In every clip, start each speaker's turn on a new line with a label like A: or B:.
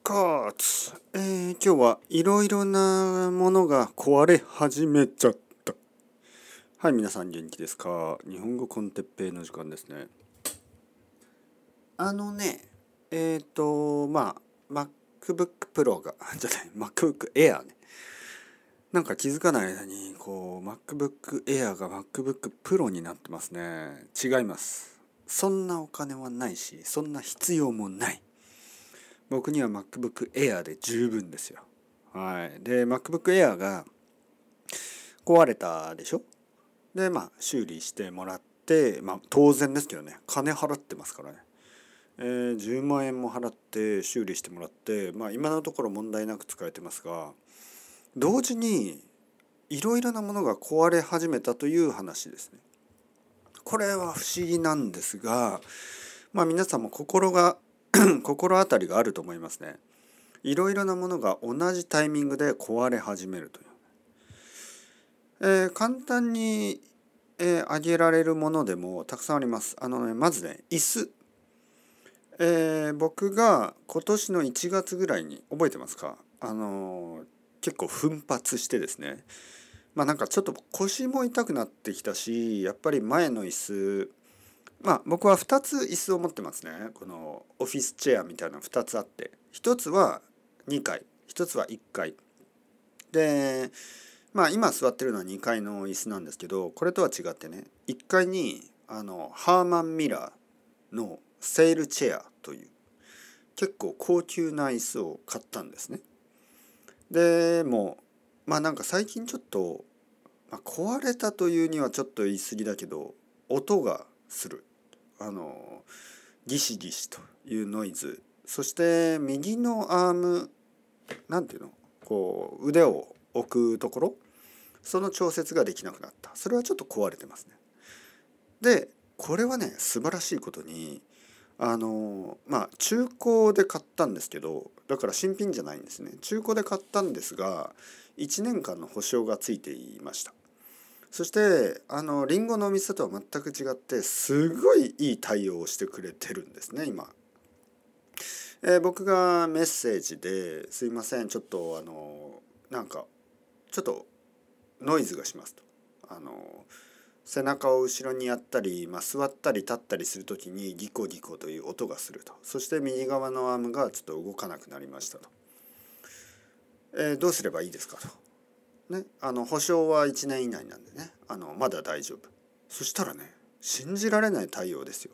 A: かつ、今日はいろいろなものが壊れ始めちゃった。はい、皆さん元気ですか？日本語コンテッペイの時間ですね。あのね、まあ MacBook Pro がじゃない MacBook Air ね。なんか気づかない間にMacBook Air が MacBook Pro になってますね。違います。そんなお金はないし、そんな必要もない。僕には MacBook Air で十分ですよ。はい。で、MacBook Air が壊れたでしょ。で、修理してもらって、当然ですけどね、金払ってますからね。10万円も払って修理してもらって、今のところ問題なく使えてますが、同時にいろいろなものが壊れ始めたという話ですね。これは不思議なんですが、皆さんも心当たりがあると思いますね。いろいろなものが同じタイミングで壊れ始めるという。簡単に、挙げられるものでもたくさんあります。まずね、椅子。僕が今年の1月ぐらいに覚えてますか？結構奮発してですね。なんかちょっと腰も痛くなってきたし、やっぱり前の椅子、僕は2つ椅子を持ってますね。このオフィスチェアみたいな2つあって、1つは2階、1つは1階で、今座ってるのは2階の椅子なんですけど、これとは違ってね、1階にハーマン・ミラーのセールチェアという結構高級な椅子を買ったんですね。でもなんか最近ちょっと、壊れたというにはちょっと言い過ぎだけど、音がする。ギシギシというノイズ、そして右のアーム、なんていうの、腕を置くところ、その調節ができなくなった。それはちょっと壊れてますね。で、これはね、素晴らしいことに中古で買ったんですけど、だから新品じゃないんですね。中古で買ったんですが、1年間の保証がついていました。そしてリンゴのお店とは全く違って、すごいいい対応をしてくれてるんですね今。僕がメッセージで「すいません、ちょっとなんかちょっとノイズがします」と。背中を後ろにやったり、座ったり立ったりする時にギコギコという音がすると。そして右側のアームがちょっと動かなくなりましたと。どうすればいいですかと。ね、保証は1年以内なんでね、まだ大丈夫。そしたらね、信じられない対応ですよ。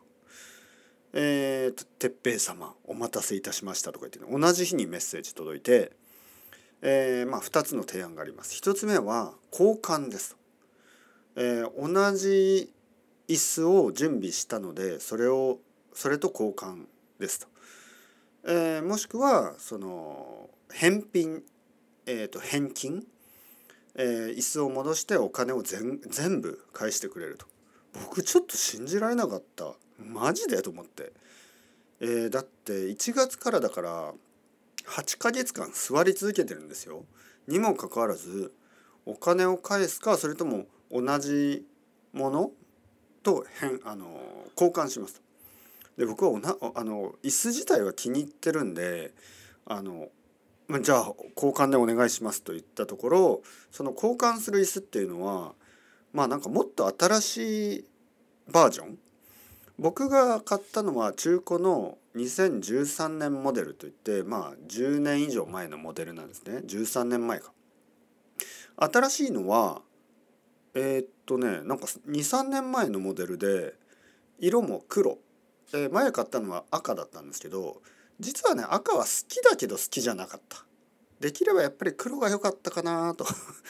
A: 鉄平様お待たせいたしましたとか言って、ね、同じ日にメッセージ届いて、2つの提案があります。1つ目は交換ですと。同じ椅子を準備したので、それと交換ですと。もしくはその返品、返金、椅子を戻してお金を全部返してくれると。僕ちょっと信じられなかった。マジでと思って。だって1月からだから8ヶ月間座り続けてるんですよ。にもかかわらずお金を返すか、それとも同じものと交換します。で、僕は椅子自体は気に入ってるんで、じゃあ交換でお願いしますと言ったところ、その交換する椅子っていうのはなんかもっと新しいバージョン。僕が買ったのは中古の2013年モデルといって、10年以上前のモデルなんですね。13年前か。新しいのはなんか2、3年前のモデルで、色も黒。前買ったのは赤だったんですけど、実はね、赤は好きだけど好きじゃなかった。できればやっぱり黒が良かったかなと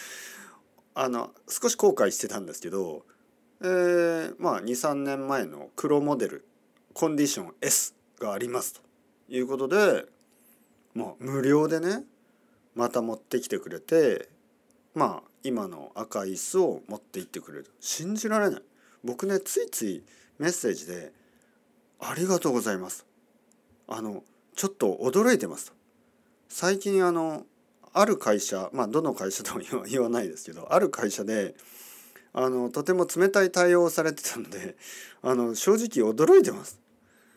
A: 少し後悔してたんですけど、2、3年前の黒モデルコンディション S がありますということで、無料でね、また持ってきてくれて、今の赤い椅子を持って行ってくれる。信じられない。僕ね、ついついメッセージでありがとうございます、ちょっと驚いてますと。最近ある会社、どの会社とも言わないですけど、ある会社でとても冷たい対応をされてたので、正直驚いてます。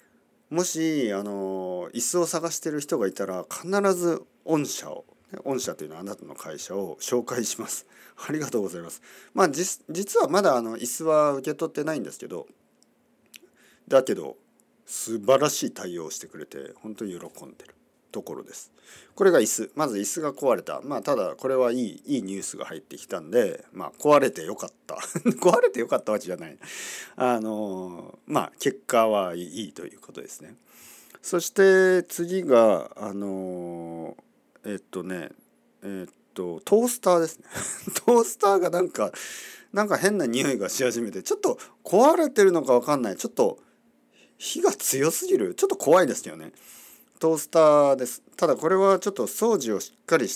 A: もし椅子を探してる人がいたら必ず御社というのはあなたの会社を紹介します。ありがとうございます。まあ実はまだ椅子は受け取ってないんですけど、だけど素晴らしい対応をしてくれて本当に喜んでるところです。これが椅子。まず椅子が壊れた。まあただこれはいいニュースが入ってきたんで、まあ壊れてよかった壊れてよかったわけじゃない。まあ結果はいいということですね。そして次がえっとねトースターですねトースターがなんか変な匂いがし始めて、ちょっと壊れてるのかわかんない。ちょっと火が強すぎる。ちょっと怖いですよね。トースターです。ただこれはちょっと掃除をしっかりして、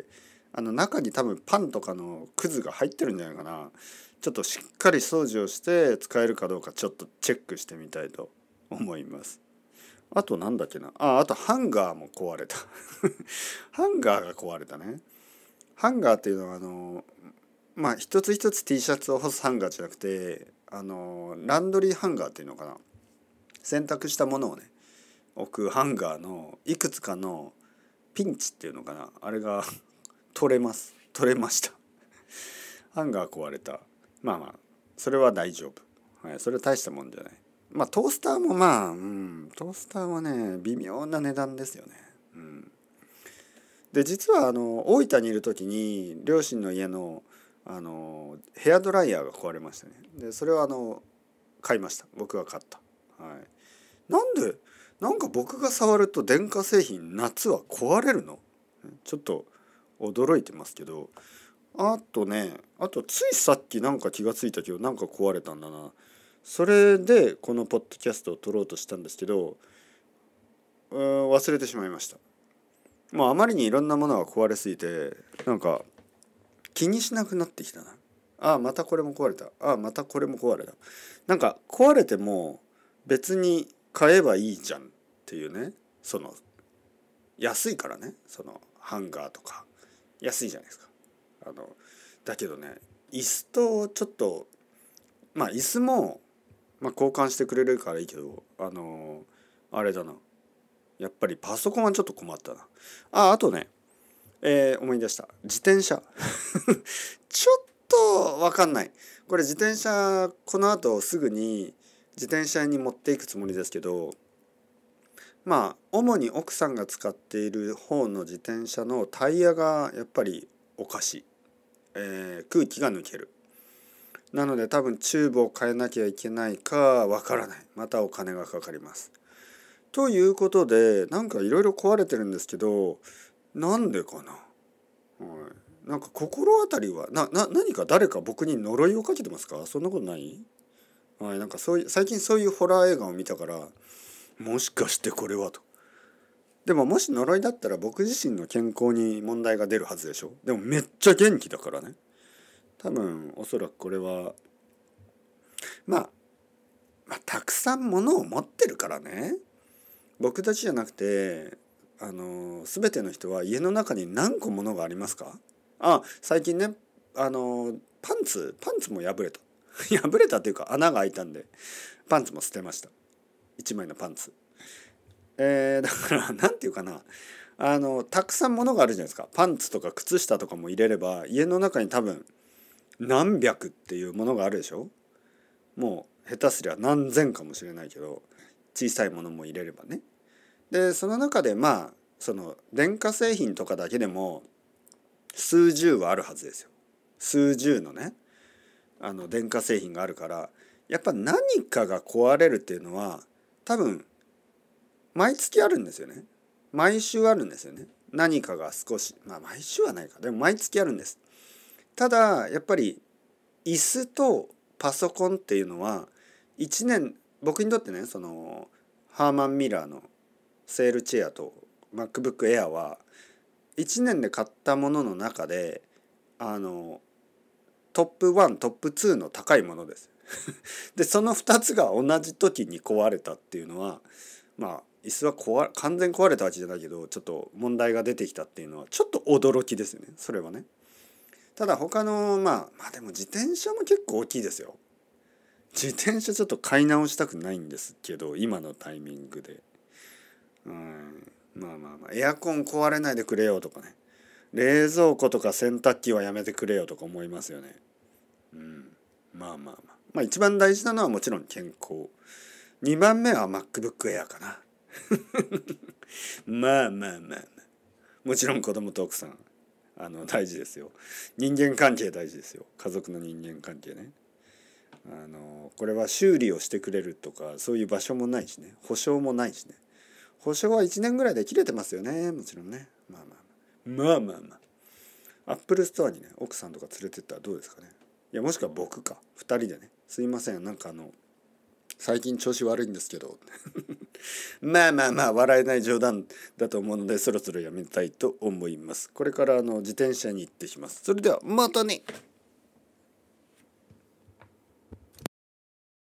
A: 中に多分パンとかのくずが入ってるんじゃないかな。ちょっとしっかり掃除をして使えるかどうかちょっとチェックしてみたいと思います。あとなんだっけな。あとハンガーも壊れたハンガーが壊れたね。ハンガーっていうのはまあ一つ一つ T シャツを干すハンガーじゃなくてランドリーハンガーっていうのかな。洗濯したものをね置くハンガーのいくつかのピンチっていうのかな、あれが取れました。ハンガー壊れた。まあまあそれは大丈夫、はい、それは大したもんじゃない。まあトースターもトースターはね微妙な値段ですよね。で実は大分にいる時に両親の家のヘアドライヤーが壊れましたね。でそれを買いました。僕が買った。はい。なんか僕が触ると電化製品夏は壊れるの？ちょっと驚いてますけど、あとついさっきなんか気がついたけどなんか壊れたんだな。それでこのポッドキャストを撮ろうとしたんですけど、忘れてしまいました。もうあまりにいろんなものが壊れすぎてなんか気にしなくなってきたな。ああまたこれも壊れた。ああまたこれも壊れた。なんか壊れても別に買えばいいじゃんっていうね。安いからね、ハンガーとか安いじゃないですか。だけどね、椅子とちょっとまあ椅子も交換してくれるからいいけどあれだな、やっぱりパソコンはちょっと困ったな。あとね、思い出した。自転車ちょっとわかんない。これ自転車この後すぐに自転車に持っていくつもりですけど、まあ主に奥さんが使っている方の自転車のタイヤがやっぱりおかしい、空気が抜ける。なので多分チューブを変えなきゃいけないかわからない。またお金がかかります。ということでなんかいろいろ壊れてるんですけど、なんでかな。なんか心当たりは何か誰か僕に呪いをかけてますか？そんなことない？はい、なんか最近そういうホラー映画を見たから、もしかしてこれはと。でももし呪いだったら僕自身の健康に問題が出るはずでしょ。でもめっちゃ元気だからね。多分おそらくこれはまあ、たくさん物を持ってるからね。僕たちじゃなくて全ての人は家の中に何個物がありますか？最近ねパンツも破れた破れたっていうか穴が開いたんでパンツも捨てました。一枚のパンツ。だからなんていうかな、たくさん物があるじゃないですか。パンツとか靴下とかも入れれば家の中に多分何百っていうものがあるでしょ。もう下手すりゃ何千かもしれないけど、小さいものも入れればね。でその中でその電化製品とかだけでも数十はあるはずですよ。数十のね電化製品があるから、やっぱ何かが壊れるっていうのは多分毎月あるんですよね。毎週あるんですよね。何かが少し毎週はないか、でも毎月あるんです。ただやっぱり椅子とパソコンっていうのは1年、僕にとってねハーマン・ミラーのセールチェアと MacBook Air は1年で買ったものの中でトップ1トップ2の高いものですでその2つが同じ時に壊れたっていうのは椅子は完全壊れたわけじゃないけどちょっと問題が出てきたっていうのはちょっと驚きですよね、それはね。ただ他のでも自転車も結構大きいですよ。 自転車ちょっと買い直したくないんですけど、今のタイミングで。まあまあまあ、エアコン壊れないでくれよとかね、冷蔵庫とか洗濯機はやめてくれよとか思いますよね。まあまあまあ、まあ一番大事なのはもちろん健康。2番目は MacBook Air かな。まあまあまあまあ、もちろん子供と奥さん大事ですよ。人間関係大事ですよ。家族の人間関係ね。これは修理をしてくれるとかそういう場所もないしね、保証もないしね。保証は1年ぐらいで切れてますよね、もちろんね。まあまあまあまあまあ、アップルストアにね奥さんとか連れてったらどうですかね。いやもしくは僕か2人でね、すいませんなんか最近調子悪いんですけどまあまあまあ笑えない冗談だと思うのでそろそろやめたいと思います。これから自転車に行ってきます。それではまたね。